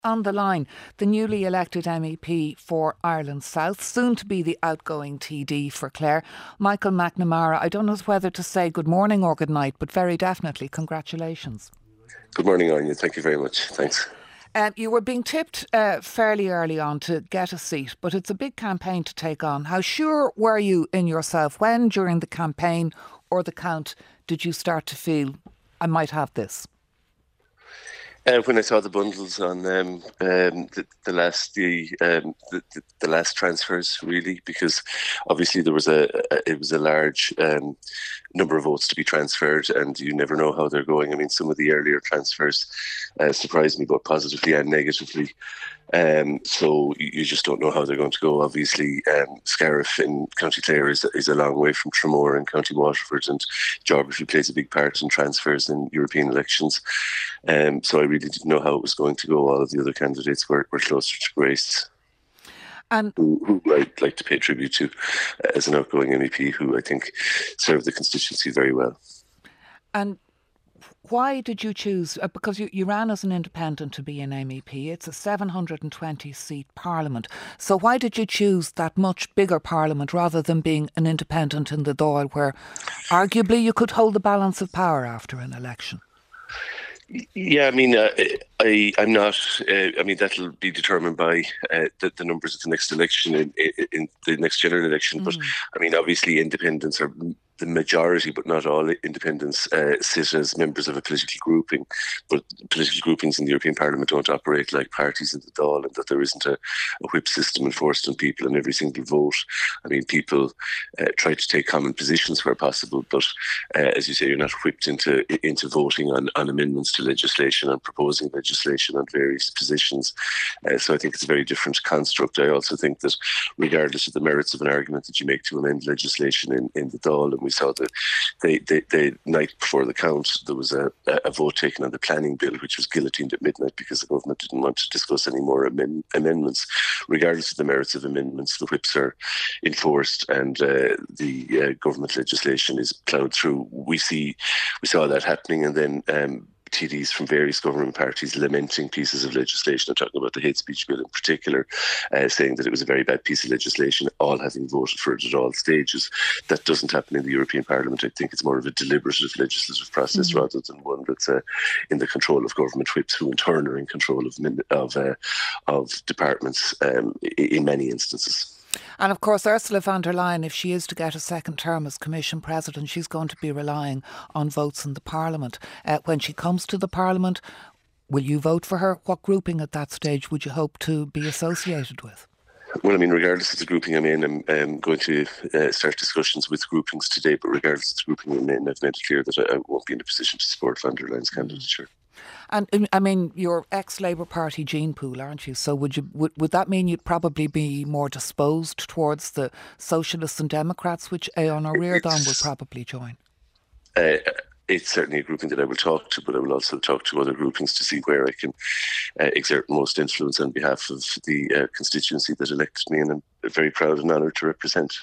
On the line, the newly elected MEP for Ireland South, soon to be the outgoing TD for Clare, Michael McNamara. I don't know whether to say good morning or good night, but very definitely congratulations. Good morning, Anya. Thank you very much. Thanks. You were being tipped fairly early on to get a seat, but it's a big campaign to take on. How sure were you in yourself when, during the campaign or the count, did you start to feel, I might have this? When I saw the bundles on the last transfers, really, because obviously there was it was a large number of votes to be transferred, and you never know how they're going. I mean, some of the earlier transfers surprised me both positively and negatively. So you just don't know how they're going to go. Obviously, Scariff in County Clare is a long way from Tramore in County Waterford, and geography plays a big part in transfers in European elections. So I really didn't know how it was going to go. All of the other candidates were closer to Grace, and who I'd like to pay tribute to as an outgoing MEP, who I think served the constituency very well. And why did you choose, because you ran as an independent to be an MEP, it's a 720 seat parliament, so why did you choose that much bigger parliament rather than being an independent in the Dáil, where arguably you could hold the balance of power after an election? Yeah, I mean, I'm not. I mean, that'll be determined by the numbers of the next election in the next general election. But I mean, obviously, independents are the majority, but not all independents sit as members of a political grouping. But political groupings in the European Parliament don't operate like parties in the Dáil, and that there isn't a whip system enforced on people on every single vote. I mean, people try to take common positions where possible, but as you say, you're not whipped into voting on amendments to legislation and proposing legislation on various positions. So I think it's a very different construct. I also think that regardless of the merits of an argument that you make to amend legislation in the Dáil, and we saw that the night before the count, there was a vote taken on the planning bill, which was guillotined at midnight because the government didn't want to discuss any more amendments. Regardless of the merits of amendments, the whips are enforced, and the government legislation is ploughed through. We saw that happening, and then TDs from various government parties lamenting pieces of legislation. I'm talking about the hate speech bill in particular, saying that it was a very bad piece of legislation, all having voted for it at all stages. That doesn't happen in the European Parliament. I think it's more of a deliberative legislative process rather than one that's in the control of government whips, who in turn are in control of departments in many instances. And of course, Ursula von der Leyen, if she is to get a second term as Commission President, she's going to be relying on votes in the Parliament. When she comes to the Parliament, will you vote for her? What grouping at that stage would you hope to be associated with? Well, I mean, regardless of the grouping I'm in, I'm going to start discussions with groupings today, but regardless of the grouping I'm in, I've made it clear that I won't be in a position to support von der Leyen's candidature. And I mean, you're ex-Labour Party Gene Pool, aren't you? So would that mean you'd probably be more disposed towards the Socialists and Democrats, which Aodhán Ó Ríordáin will probably join? It's certainly a grouping that I will talk to, but I will also talk to other groupings to see where I can exert most influence on behalf of the constituency that elected me, and I'm very proud and honoured to represent.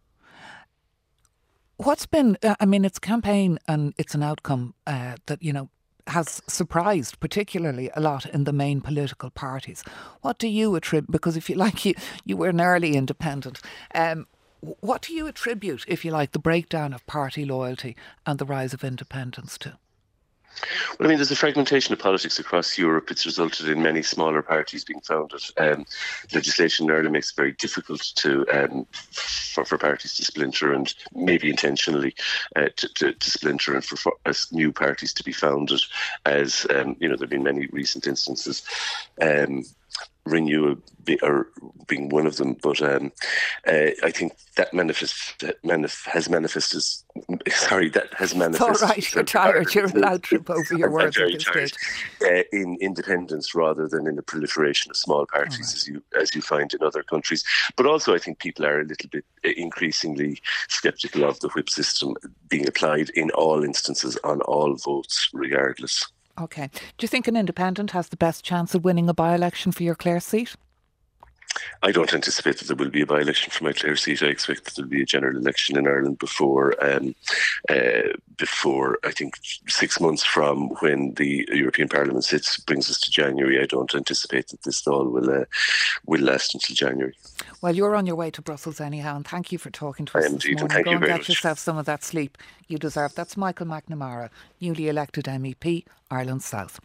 What's been, I mean, it's a campaign and it's an outcome that, has surprised particularly a lot in the main political parties. What do you attribute, because if you like, you were an early independent, what do you attribute, if you like, the breakdown of party loyalty and the rise of independence to? Well, I mean, there's a fragmentation of politics across Europe. It's resulted in many smaller parties being founded. Legislation in Ireland makes it very difficult for parties to splinter, and maybe intentionally to splinter, and for new parties to be founded. As there have been many recent instances. Renew being one of them, but I think that has manifested. It's all right, you're tired. You're allowed to trip over your words at this stage. In independence rather than in the proliferation of small parties, as you find in other countries. But also, I think people are a little bit increasingly sceptical of the whip system being applied in all instances on all votes, regardless. OK. Do you think an independent has the best chance of winning a by-election for your Clare seat? I don't anticipate that there will be a by-election for my Clare seat. I expect that there will be a general election in Ireland before I think 6 months from when the European Parliament sits, brings us to January. I don't anticipate that this all will last until January. Well, you're on your way to Brussels anyhow, and thank you for talking to us this morning. Thank Go you and very get much. yourself some of that sleep you deserve. That's Michael McNamara, newly elected MEP, Ireland South.